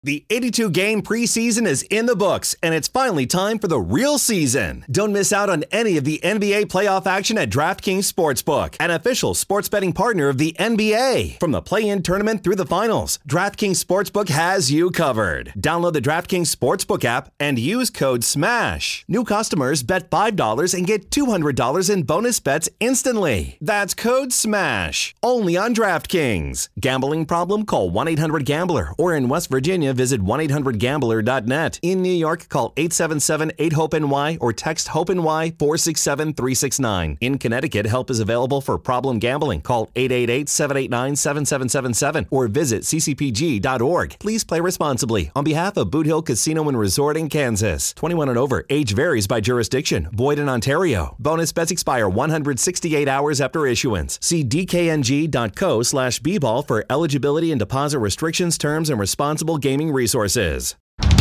The 82-game preseason is in the books, and it's finally time for the real season. Don't miss out on any of the NBA playoff action at DraftKings Sportsbook, an official sports betting partner of the NBA. From the play-in tournament through the finals, DraftKings Sportsbook has you covered. Download the DraftKings Sportsbook app and use code SMASH. New customers bet $5 and get $200 in bonus bets instantly. That's code SMASH. Only on DraftKings. Gambling problem? Call 1-800-GAMBLER. Or in West Virginia, visit 1-800-GAMBLER.net. In New York, call 877-8-HOPE-NY or text HOPE-NY 467-369. In Connecticut, help is available for problem gambling. Call 888-789-7777 or visit ccpg.org. Please play responsibly. On behalf of Boot Hill Casino and Resort in Kansas. 21 and over. Age varies by jurisdiction. Void in Ontario. Bonus bets expire 168 hours after issuance. See dkng.co/bball for eligibility and deposit restrictions, terms, and responsible gaming resources.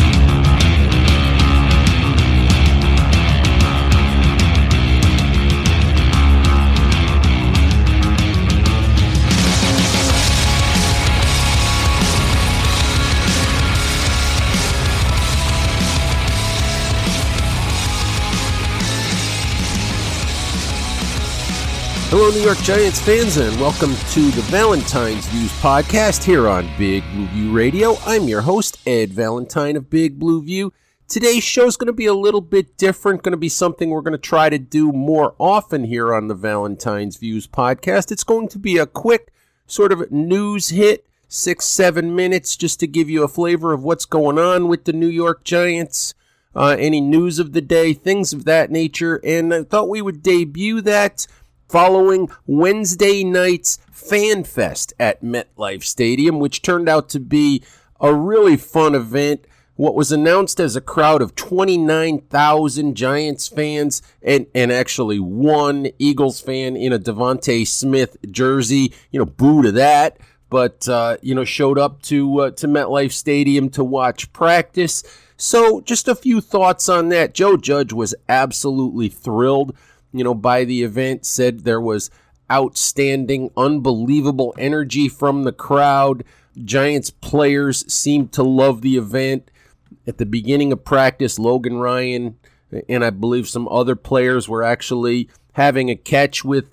Hello, New York Giants fans, and welcome to the Valentine's Views podcast here on Big Blue View Radio. I'm your host, Ed Valentine of Big Blue View. Today's show is going to be a little bit different, going to be something we're going to try to do more often here on the Valentine's Views podcast. It's going to be a quick sort of news hit, 6-7 minutes, just to give you a flavor of what's going on with the New York Giants, any news of the day, things of that nature, and I thought we would debut that following Wednesday night's Fan Fest at MetLife Stadium, which turned out to be a really fun event. What was announced as a crowd of 29,000 Giants fans and actually one Eagles fan in a Devontae Smith jersey, boo to that, but, showed up to MetLife Stadium to watch practice. So just a few thoughts on that. Joe Judge was absolutely thrilled by the event, said there was outstanding, unbelievable energy from the crowd. Giants players seemed to love the event. At the beginning of practice, Logan Ryan and I believe some other players were actually having a catch with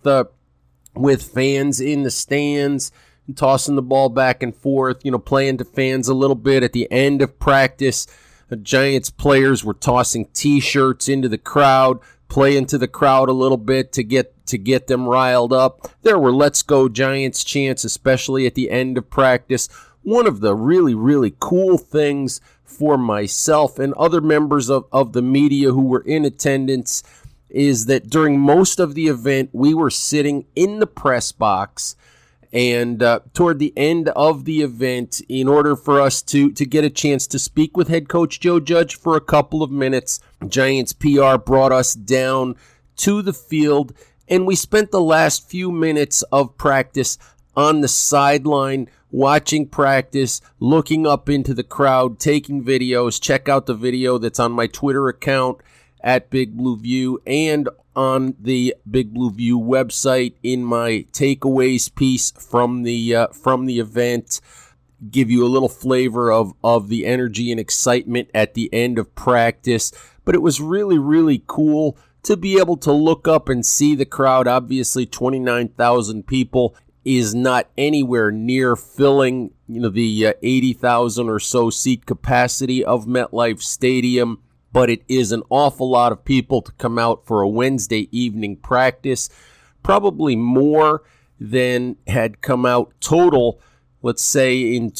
fans in the stands, tossing the ball back and forth, playing to fans a little bit. At the end of practice, the Giants players were tossing T-shirts into the crowd, playing to the crowd a little bit to get them riled up. There were "Let's Go Giants" chants, especially at the end of practice. One of the really, really cool things for myself and other members of the media who were in attendance is that during most of the event, we were sitting in the press box, and toward the end of the event, in order for us to get a chance to speak with head coach Joe Judge for a couple of minutes, Giants PR brought us down to the field, and we spent the last few minutes of practice on the sideline, watching practice, looking up into the crowd, taking videos. Check out the video that's on my Twitter account at Big Blue View and on the Big Blue View website in my takeaways piece from the event. Give you a little flavor of the energy and excitement at the end of practice. But it was really, really cool to be able to look up and see the crowd. Obviously, 29,000 people is not anywhere near filling, the 80,000 or so seat capacity of MetLife Stadium. But it is an awful lot of people to come out for a Wednesday evening practice, probably more than had come out total, let's say, in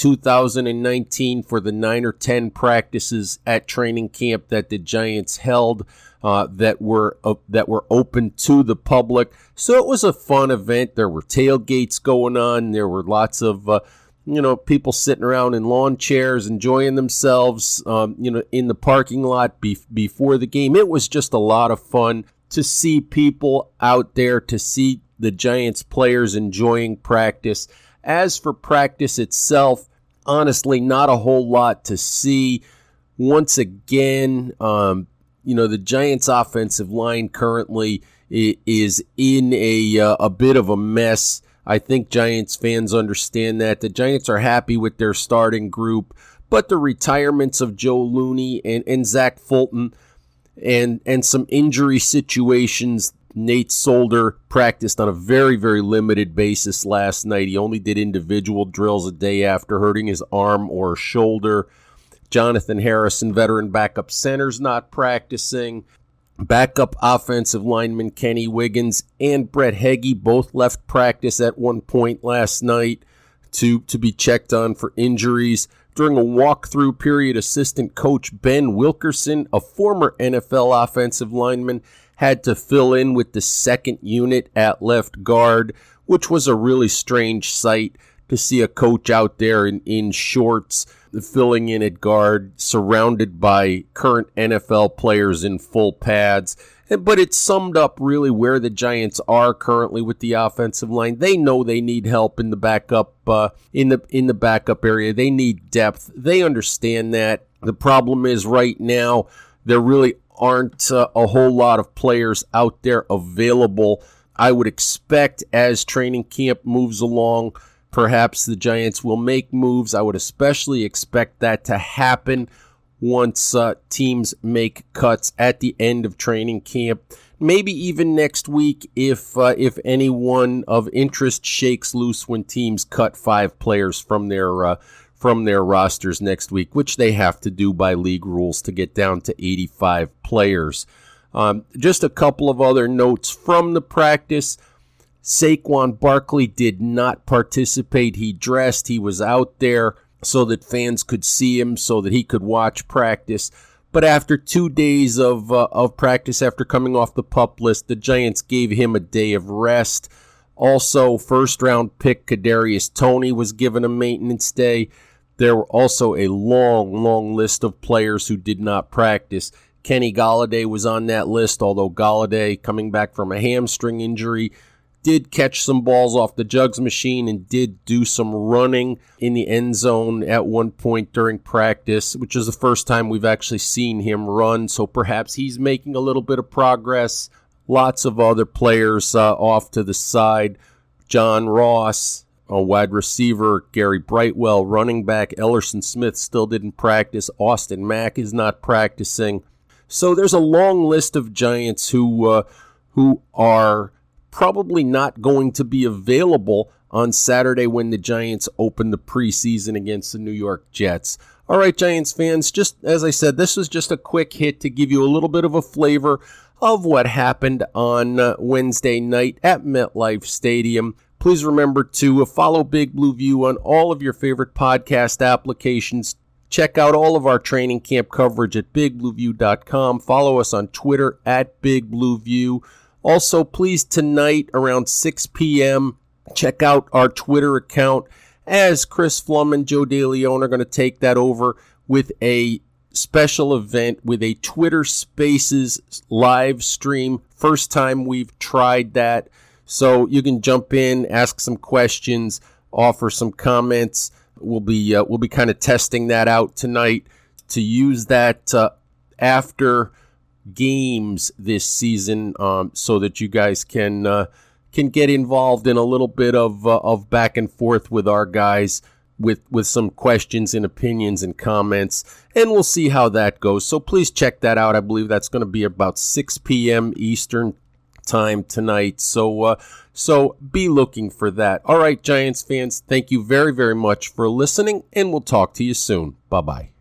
2019 for the 9 or 10 practices at training camp that the Giants held that were open to the public. So it was a fun event. There were tailgates going on. There were lots of people sitting around in lawn chairs enjoying themselves, in the parking lot before the game. It was just a lot of fun to see people out there, to see the Giants players enjoying practice. As for practice itself, honestly, not a whole lot to see. Once again, the Giants offensive line currently is in a bit of a mess. I think Giants fans understand that. The Giants are happy with their starting group, but the retirements of Joe Looney and Zach Fulton and some injury situations. Nate Solder practiced on a very, very limited basis last night. He only did individual drills a day after hurting his arm or shoulder. Jonathan Harrison, veteran backup center's not practicing. Backup offensive lineman Kenny Wiggins and Brett Heggie both left practice at one point last night to be checked on for injuries. During a walkthrough period, assistant coach Ben Wilkerson, a former NFL offensive lineman, had to fill in with the second unit at left guard, which was a really strange sight to see a coach out there in shorts filling in at guard, surrounded by current NFL players in full pads. But it summed up really where the Giants are currently with the offensive line. They know they need help in the backup in the backup area. They need depth. They understand that. The problem is right now there really aren't a whole lot of players out there available. I would expect as training camp moves along, perhaps the Giants will make moves. I would especially expect that to happen once teams make cuts at the end of training camp. Maybe even next week if anyone of interest shakes loose when teams cut 5 players from their rosters next week, which they have to do by league rules to get down to 85 players. Just a couple of other notes from the practice. Saquon Barkley did not participate. He dressed. He was out there so that fans could see him, so that he could watch practice. But after 2 days of practice, after coming off the PUP list, the Giants gave him a day of rest. Also, first-round pick Kadarius Toney was given a maintenance day. There were also a long list of players who did not practice. Kenny Golladay was on that list, although Golladay, coming back from a hamstring injury, did catch some balls off the jugs machine and did do some running in the end zone at one point during practice, which is the first time we've actually seen him run, so perhaps he's making a little bit of progress. Lots of other players off to the side. John Ross, a wide receiver, Gary Brightwell, running back, Ellerson Smith still didn't practice, Austin Mack is not practicing. So there's a long list of Giants who are probably not going to be available on Saturday when the Giants open the preseason against the New York Jets. All right, Giants fans, just as I said, this was just a quick hit to give you a little bit of a flavor of what happened on Wednesday night at MetLife Stadium. Please remember to follow Big Blue View on all of your favorite podcast applications. Check out all of our training camp coverage at bigblueview.com. Follow us on Twitter at Big Blue View. Also, please, tonight around 6 p.m., check out our Twitter account, as Chris Flum and Joe DeLeon are going to take that over with a special event with a Twitter Spaces live stream. First time we've tried that. So you can jump in, ask some questions, offer some comments. We'll be kind of testing that out tonight to use that after games this season, so that you guys can get involved in a little bit of back and forth with our guys with some questions and opinions and comments, and we'll see how that goes. So please check that out. I believe that's going to be about 6 p.m. Eastern time tonight. So be looking for that. All right, Giants fans, thank you very, very much for listening, and we'll talk to you soon. Bye-bye.